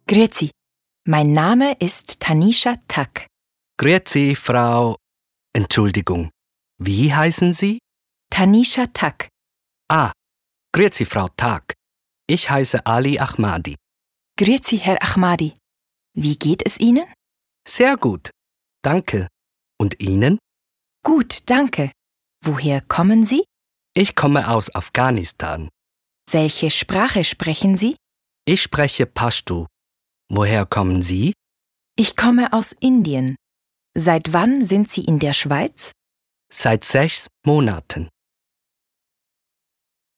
Grüezi, mein Name ist Tanisha Tak. Grüezi, Frau... Entschuldigung, wie heißen Sie? Tanisha Tak. Ah, grüezi, Frau Tak. Ich heiße Ali Ahmadi. Grüezi, Herr Ahmadi. Wie geht es Ihnen? Sehr gut, danke. Und Ihnen? Gut, danke. Woher kommen Sie? Ich komme aus Afghanistan. Welche Sprache sprechen Sie? Ich spreche Pashto. Woher kommen Sie? Ich komme aus Indien. Seit wann sind Sie in der Schweiz? Seit 6 Monaten.